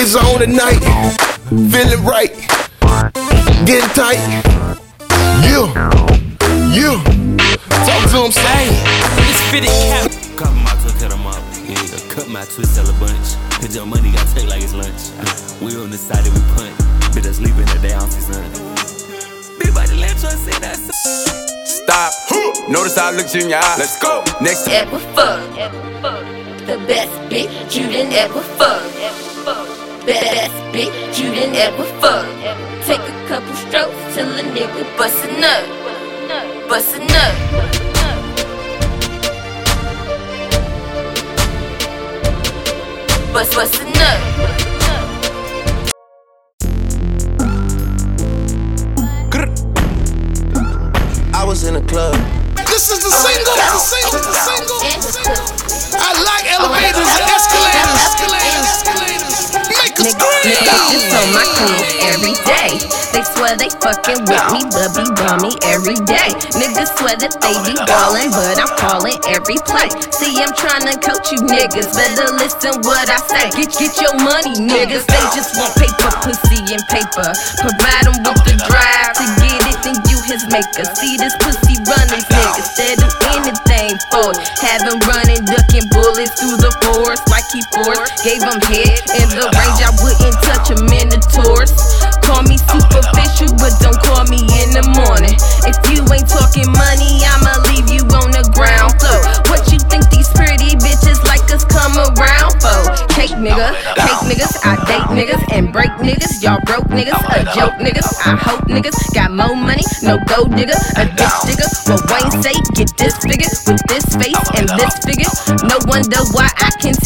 It's on tonight. Feeling right. Getting tight. Yeah. Talk to him, say. It's fitted cap. Cut my twist, cut 'em up. Yeah, cut my twist, sell a bunch. Cause your money got take like it's lunch. We on the side that we punt. Bitch, I sleep in the day off his son. Big body left trying to say that. Stop. Notice how I looked you in your eye. Let's go. Next. Ever fuck. The best bitch you done ever fuck. Best bitch you done ever fuck. Take a couple strokes till a nigga bust a nut. Bust a nut. Bust a nut. I was in a club. This is the single. I like elevators and escalators. Make us scream. Niggas on my crew every day. They swear they fucking with me, but be bummy every day. Niggas swear that they be ballin', but I'm calling every play. See, I'm tryna coach you niggas, better listen what I say. Get your money, niggas. They just want paper, pussy, and paper. Provide them with the drive to get it, then you his maker. See this pussy running niggas, they do anything for it. Have him running, ducking bullets through the forest like he forced. Gave him head in the range, I wouldn't touch him in the Taurus. Call me superficial, but don't call me in the morning. If you ain't talking money, I'ma leave you on the ground floor. What you think these pretty bitches like us come around for? Cake niggas, I date niggas and break niggas. Y'all broke niggas, a joke niggas. I hope niggas got more money, no gold digger, a ditch digger. What Wayne say, get disfigured with this face and this figure. No wonder why I can